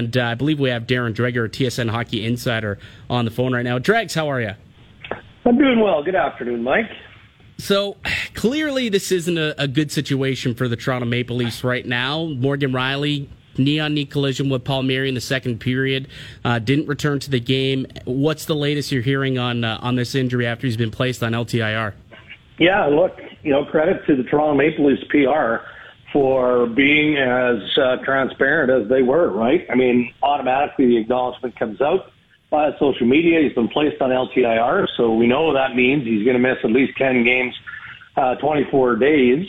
and I believe we have Darren Dreger, TSN Hockey Insider, on the phone right now. Dregs, how are you? I'm doing well. Good afternoon, Mike. So, clearly this isn't a good situation for the Toronto Maple Leafs right now. Morgan Rielly, knee-on-knee collision with Palmieri in the second period, didn't return to the game. What's the latest you're hearing on this injury after he's been placed on LTIR? Yeah, look, credit to the Toronto Maple Leafs PR for being as transparent as they were, right? I mean, automatically the acknowledgement comes out via social media. He's been placed on LTIR, so we know that means he's going to miss at least 10 games, 24 days.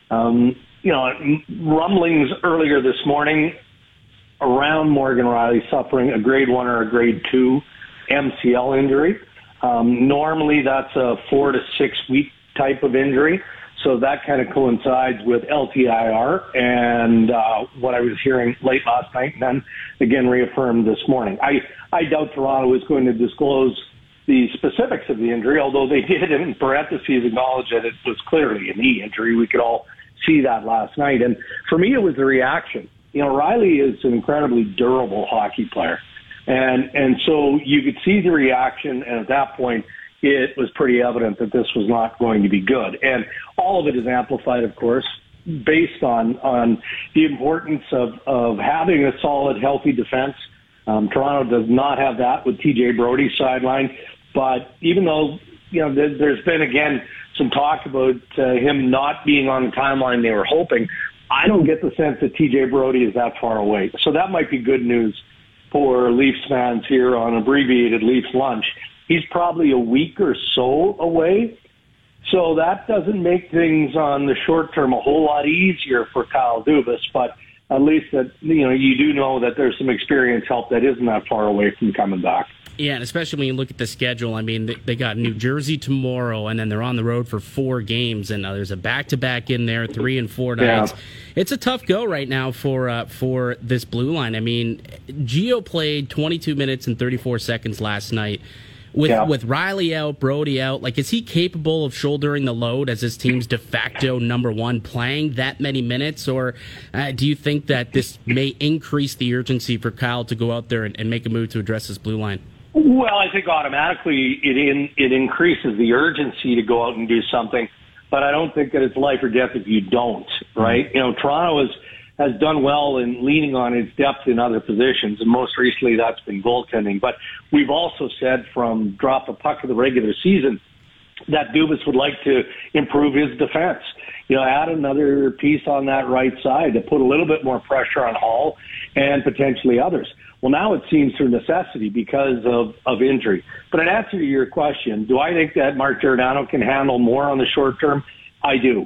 Rumblings earlier this morning around Morgan Rielly suffering a grade 1 or a grade 2 MCL injury. Normally that's a 4 to 6 week type of injury. So that kind of coincides with LTIR and what I was hearing late last night and then again reaffirmed this morning. I doubt Toronto is going to disclose the specifics of the injury, although they did in parentheses acknowledge that it was clearly a knee injury. We could all see that last night. And for me, it was the reaction. Rielly is an incredibly durable hockey player. And so you could see the reaction, and at that point, it was pretty evident that this was not going to be good. And all of it is amplified, of course, based on the importance of having a solid, healthy defense. Toronto does not have that with TJ Brodie sidelined. But even though, there's been, again, some talk about him not being on the timeline they were hoping, I don't get the sense that TJ Brodie is that far away. So that might be good news for Leafs fans here on abbreviated Leafs lunch. He's probably a week or so away. So that doesn't make things on the short term a whole lot easier for Kyle Dubas, but at least that, you do know that there's some experience help that isn't that far away from coming back. Yeah, and especially when you look at the schedule, I mean, they got New Jersey tomorrow, and then they're on the road for 4 games, and there's a back-to-back in there, 3 and 4 nights. Yeah. It's a tough go right now for this blue line. I mean, Gio played 22 minutes and 34 seconds last night. With Rielly out, Brodie out, is he capable of shouldering the load as his team's de facto number 1 playing that many minutes? Or do you think that this may increase the urgency for Kyle to go out there and make a move to address this blue line? Well, I think automatically it increases the urgency to go out and do something, but I don't think that it's life or death if you don't, right? Toronto has done well in leaning on its depth in other positions, and most recently that's been goaltending. But we've also said from drop the puck of the regular season that Dubas would like to improve his defense. Add another piece on that right side to put a little bit more pressure on Hall and potentially others. Well, now it seems through necessity because of injury. But in answer to your question, do I think that Mark Giordano can handle more on the short term? I do.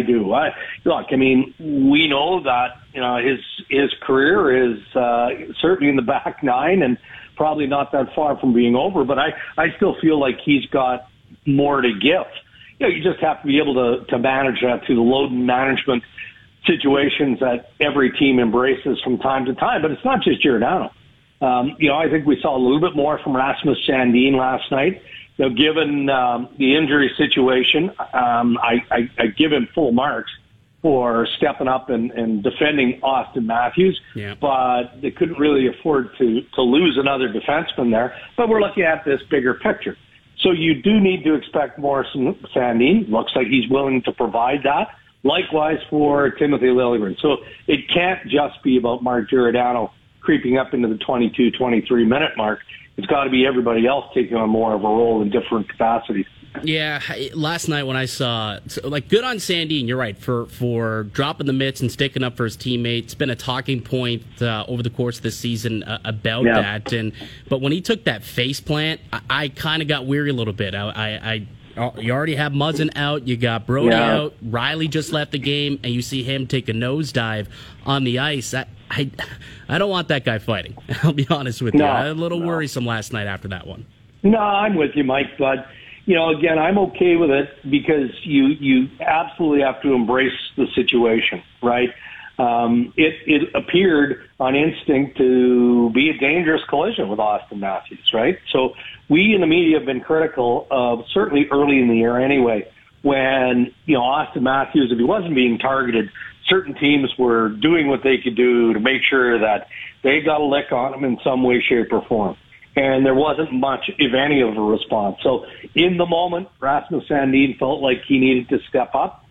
We know that his career is certainly in the back nine and probably not that far from being over. But I still feel like he's got more to give. You just have to be able to manage that through the load management situations that every team embraces from time to time. But it's not just Giordano. I think we saw a little bit more from Rasmus Sandin last night. Given the injury situation, I give him full marks for stepping up and defending Austin Matthews. Yeah. But they couldn't really afford to lose another defenseman there. But we're looking at this bigger picture. So you do need to expect more from Sandin. Looks like he's willing to provide that. Likewise for Timothy Liljegren. So it can't just be about Mark Giordano creeping up into the 22, 23-minute mark. It's got to be everybody else taking on more of a role in different capacities. Yeah, last night when I saw, good on Sandin, you're right, for dropping the mitts and sticking up for his teammates. It's been a talking point over the course of the season about that. But when he took that face plant, I kind of got weary a little bit. You already have Muzzin out, you got Brodie out, Rielly just left the game, and you see him take a nosedive on the ice. I don't want that guy fighting. I'll be honest with you. I was a little worrisome last night after that one. No, I'm with you, Mike. But, again, I'm okay with it because you absolutely have to embrace the situation, right? It appeared on instinct to be a dangerous collision with Austin Matthews, right? So we in the media have been critical of, certainly early in the year anyway, when, Austin Matthews, if he wasn't being targeted, certain teams were doing what they could do to make sure that they got a lick on him in some way, shape, or form. And there wasn't much, if any, of a response. So in the moment, Rasmus Sandin felt like he needed to step up.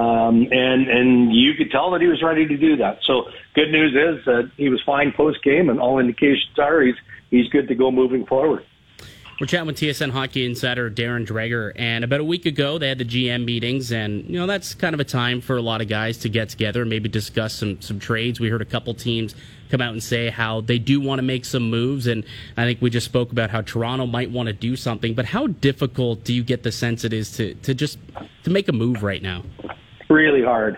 And you could tell that he was ready to do that. So good news is that he was fine post-game, and all indications are he's good to go moving forward. We're chatting with TSN Hockey Insider Darren Dreger, and about a week ago they had the GM meetings, and that's kind of a time for a lot of guys to get together and maybe discuss some trades. We heard a couple teams come out and say how they do want to make some moves, and I think we just spoke about how Toronto might want to do something. But how difficult do you get the sense it is to make a move right now? Really hard,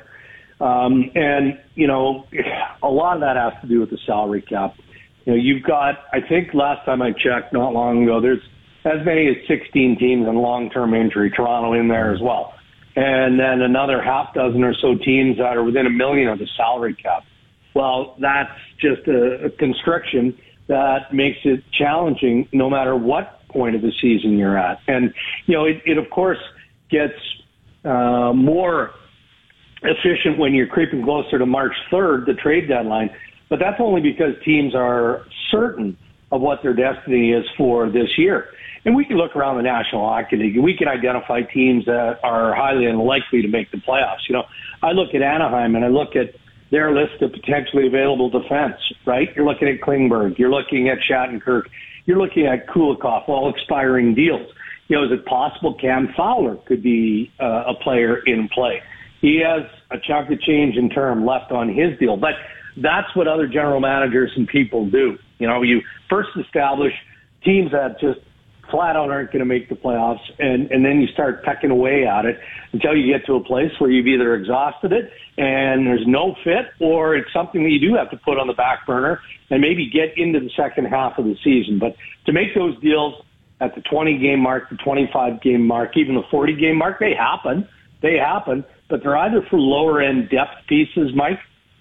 and a lot of that has to do with the salary cap. You've got, I think last time I checked, not long ago, there's as many as 16 teams in long-term injury, Toronto in there as well. And then another half dozen or so teams that are within $1 million of the salary cap. Well, that's just a constriction that makes it challenging no matter what point of the season you're at. And, it of course gets more efficient when you're creeping closer to March 3rd, the trade deadline. But that's only because teams are certain of what their destiny is for this year. And we can look around the National Hockey League and we can identify teams that are highly unlikely to make the playoffs. I look at Anaheim and I look at their list of potentially available defense, right? You're looking at Klingberg. You're looking at Shattenkirk. You're looking at Kulikov, all expiring deals. Is it possible Cam Fowler could be a player in play? He has a chunk of change in term left on his deal. But that's what other general managers and people do. You first establish teams that just flat out aren't going to make the playoffs, and then you start pecking away at it until you get to a place where you've either exhausted it and there's no fit, or it's something that you do have to put on the back burner and maybe get into the second half of the season. But to make those deals at the 20-game mark, the 25-game mark, even the 40-game mark, they happen, but they're either for lower-end depth pieces, Mike,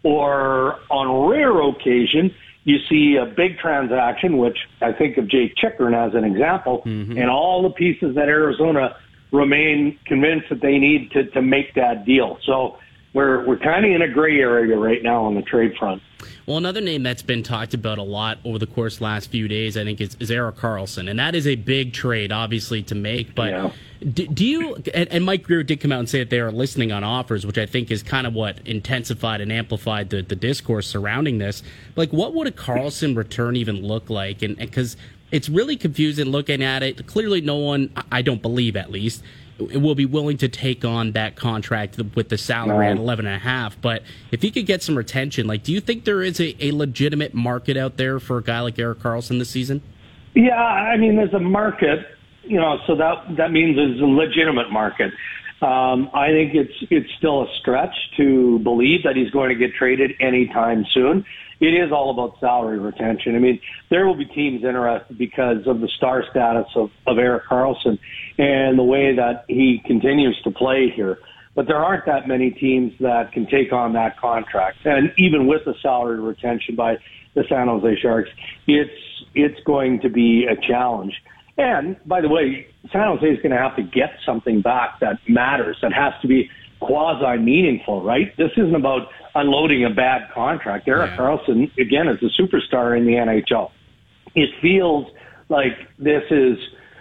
or on rare occasion, you see a big transaction, which I think of Jake Chychrun as an example, and all the pieces that Arizona remain convinced that they need to make that deal. So we're kind of in a gray area right now on the trade front. Well, another name that's been talked about a lot over the course of the last few days, I think, is Erik Karlsson. And that is a big trade, obviously, to make. But do you, and Mike Grier did come out and say that they are listening on offers, which I think is kind of what intensified and amplified the discourse surrounding this. Like, what would a Karlsson return even look like? And because it's really confusing looking at it. Clearly no one, I don't believe at least, will be willing to take on that contract with the salary at 11.5. But if he could get some retention, do you think there is a legitimate market out there for a guy like Erik Karlsson this season? Yeah, I mean, there's a market, so that means there's a legitimate market. I think it's still a stretch to believe that he's going to get traded anytime soon. It is all about salary retention. I mean, there will be teams interested because of the star status of Erik Karlsson and the way that he continues to play here. But there aren't that many teams that can take on that contract. And even with the salary retention by the San Jose Sharks, it's going to be a challenge. And, by the way, San Jose is going to have to get something back that matters, that has to be quasi-meaningful, right? This isn't about unloading a bad contract. Erik Karlsson, again, is a superstar in the NHL. It feels like this is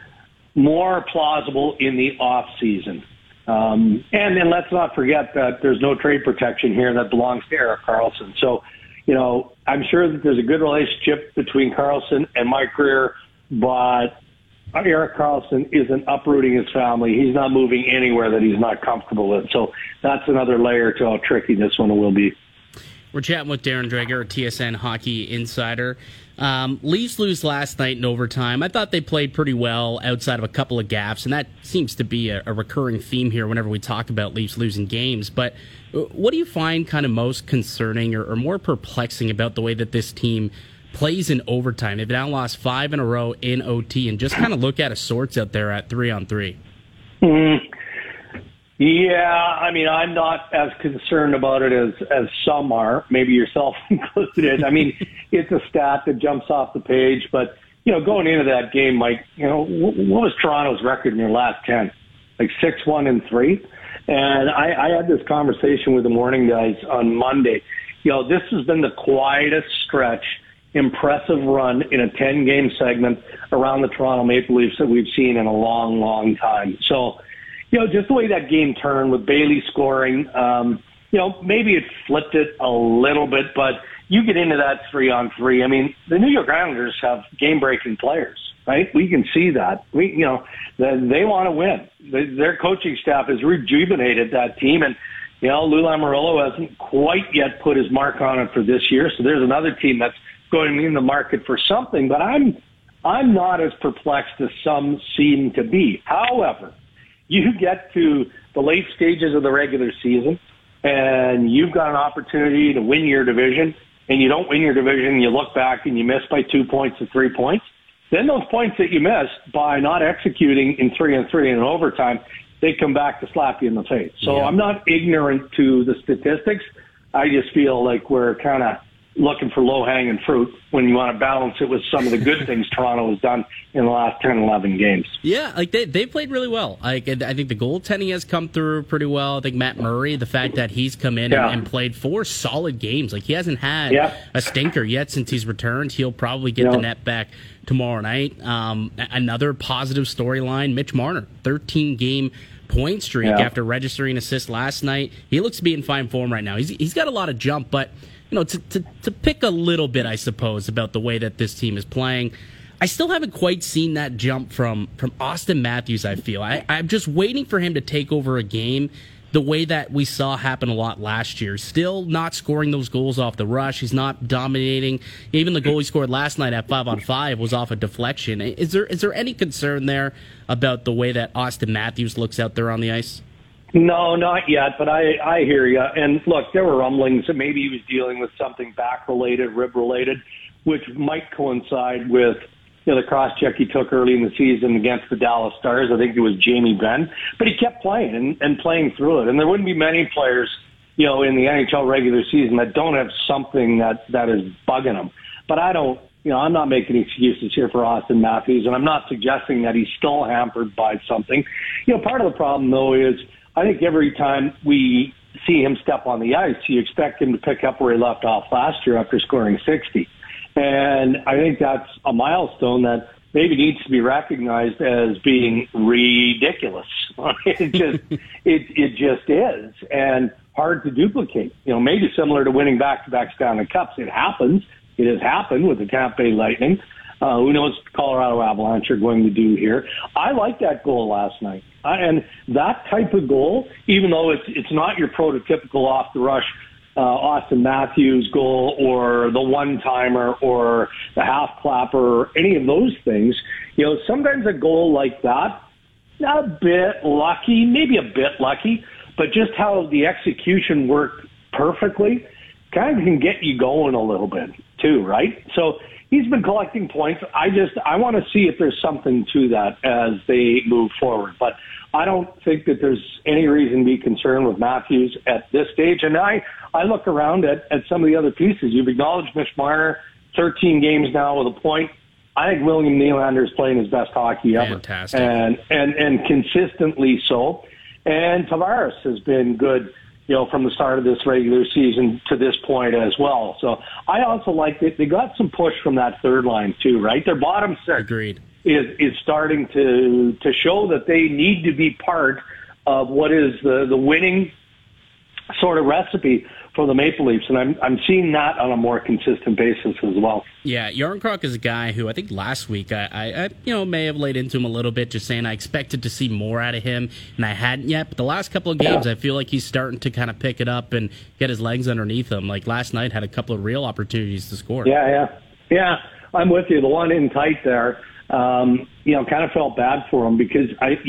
more plausible in the off-season. And then let's not forget that there's no trade protection here that belongs to Erik Karlsson. So, I'm sure that there's a good relationship between Karlsson and Mike Grier, but Erik Karlsson isn't uprooting his family. He's not moving anywhere that he's not comfortable with. So that's another layer to how tricky this one will be. We're chatting with Darren Dreger, TSN Hockey Insider. Leafs lose last night in overtime. I thought they played pretty well outside of a couple of gaffes, and that seems to be a recurring theme here whenever we talk about Leafs losing games. But what do you find kind of most concerning or more perplexing about the way that this team plays in overtime? They've now lost 5 in a row in OT, and just kind of look out of sorts out there at 3-on-3. Yeah, I mean, I'm not as concerned about it as some are, maybe yourself included. I mean, it's a stat that jumps off the page, but, going into that game, Mike, what was Toronto's record in their last 10? Like 6-1-3? And I had this conversation with the morning guys on Monday. This has been the quietest stretch impressive run in a 10-game segment around the Toronto Maple Leafs that we've seen in a long, long time. So, just the way that game turned with Bailey scoring, maybe it flipped it a little bit, but you get into that 3-on-3. I mean, the New York Islanders have game-breaking players, right? We can see that. They want to win. Their coaching staff has rejuvenated that team, and Lou Lamoriello hasn't quite yet put his mark on it for this year. So there's another team that's going to be in the market for something. But I'm not as perplexed as some seem to be. However, you get to the late stages of the regular season, and you've got an opportunity to win your division, and you don't win your division, you look back and you miss by 2 points or 3 points. Then those points that you missed by not executing in 3-on-3 and overtime, they come back to slap you in the face. So I'm not ignorant to the statistics. I just feel like we're kind of looking for low-hanging fruit when you want to balance it with some of the good things Toronto has done in the last 10, 11 games. Yeah, they played really well. I think the goaltending has come through pretty well. I think Matt Murray, the fact that he's come in and played 4 solid games. He hasn't had a stinker yet since he's returned. He'll probably get the net back tomorrow night. Another positive storyline, Mitch Marner, 13-game point streak after registering assist last night. He looks to be in fine form right now. He's got a lot of jump, but to pick a little bit, I suppose, about the way that this team is playing, I still haven't quite seen that jump from Austin Matthews, I feel. I'm just waiting for him to take over a game the way that we saw happen a lot last year. Still not scoring those goals off the rush. He's not dominating. Even the goal he scored last night at 5-on-5 was off a deflection. Is there any concern there about the way that Austin Matthews looks out there on the ice? No, not yet, but I hear you. And look, there were rumblings that maybe he was dealing with something back-related, rib-related, which might coincide with the cross-check he took early in the season against the Dallas Stars. I think it was Jamie Benn. But he kept playing and playing through it. And there wouldn't be many players, in the NHL regular season that don't have something that is bugging them. But I don't, I'm not making excuses here for Austin Matthews, and I'm not suggesting that he's still hampered by something. Part of the problem, though, is I think every time we see him step on the ice, you expect him to pick up where he left off last year after scoring 60. And I think that's a milestone that maybe needs to be recognized as being ridiculous. It just is, and hard to duplicate. Maybe similar to winning back-to-back Stanley Cups. It happens. It has happened with the Tampa Bay Lightning. Who knows what the Colorado Avalanche are going to do here. I like that goal last night. And that type of goal, even though it's not your prototypical off-the-rush Austin Matthews goal or the one-timer or the half-clapper or any of those things, sometimes a goal like that, a bit lucky, maybe a bit lucky, but just how the execution worked perfectly kind of can get you going a little bit too, right? So he's been collecting points. I want to see if there's something to that as they move forward. But I don't think that there's any reason to be concerned with Matthews at this stage. And I look around at some of the other pieces. You've acknowledged Mitch Marner, 13 games now with a point. I think William Nylander is playing his best hockey ever. Fantastic. And consistently so. And Tavares has been good, from the start of this regular season to this point as well. So I also like that they got some push from that third line too, right? Their bottom six Agreed. is starting to show that they need to be part of what is the winning sort of recipe for the Maple Leafs, and I'm seeing that on a more consistent basis as well. Yeah, Jarnkrok is a guy who I think last week I may have laid into him a little bit, just saying I expected to see more out of him, and I hadn't yet. But the last couple of games, I feel like he's starting to kind of pick it up and get his legs underneath him. Like last night, had a couple of real opportunities to score. Yeah, I'm with you. The one in tight there, kind of felt bad for him because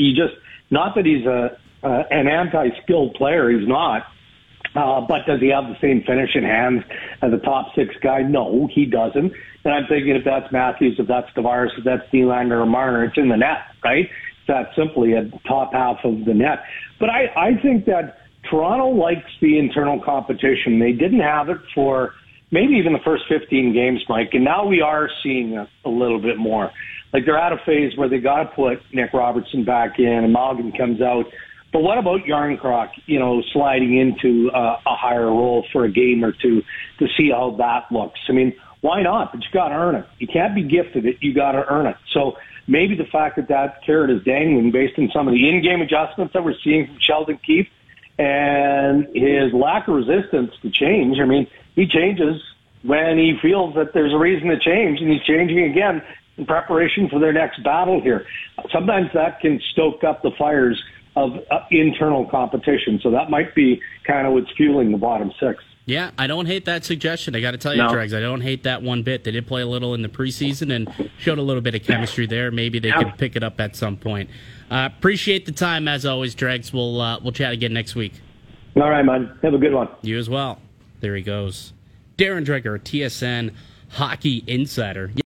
not that he's an anti-skilled player, he's not. But does he have the same finishing hands as a top six guy? No, he doesn't. And I'm thinking if that's Matthews, if that's Tavares, if that's Nylander or Marner, it's in the net, right? It's that simply at the top half of the net. But I think that Toronto likes the internal competition. They didn't have it for maybe even the first 15 games, Mike, and now we are seeing a little bit more. Like they're at a phase where they got to put Nick Robertson back in, and Malgin comes out. But what about Jarnkrok, sliding into a higher role for a game or two to see how that looks? I mean, Why not? But you got to earn it. You can't be gifted it. You got to earn it. So maybe the fact that carrot is dangling based on some of the in-game adjustments that we're seeing from Sheldon Keefe and his lack of resistance to change. I mean, he changes when he feels that there's a reason to change, and he's changing again in preparation for their next battle here. Sometimes that can stoke up the fires of internal competition. So that might be kind of what's fueling the bottom six. Yeah, I don't hate that suggestion. I got to tell you, Dregs, I don't hate that one bit. They did play a little in the preseason and showed a little bit of chemistry there. Maybe they could pick it up at some point. Appreciate the time, as always, Dregs. We'll chat again next week. All right, man. Have a good one. You as well. There he goes. Darren Dreger, TSN Hockey Insider.